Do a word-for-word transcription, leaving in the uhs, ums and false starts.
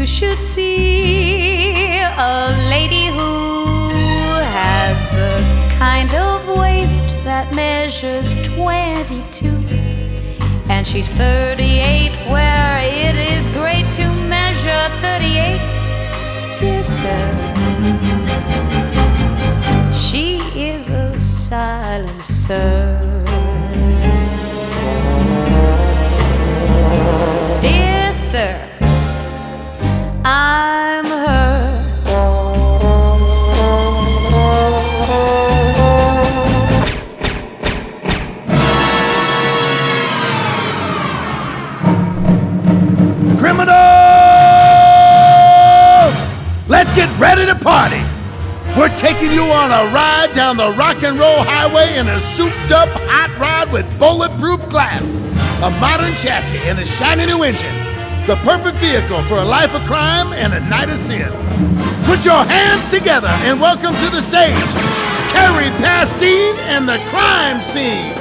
should see a lady who has the kind of waist that measures twenty-two, and she's thirty-eight, where it is great to measure thirty-eight. Dear sir, she is a silencer. Dear sir, I'm her. Criminals! Let's get ready to party! We're taking you on a ride down the rock and roll highway in a souped up hot rod with bulletproof glass, a modern chassis and a shiny new engine. The perfect vehicle for a life of crime and a night of sin. Put your hands together and welcome to the stage, Carrie Pastine and the Crime Scene.